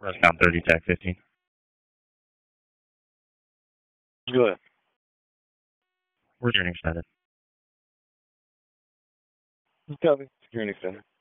Rescon 30, TAC 15. Go ahead. We're getting extended. Copy. Security extended.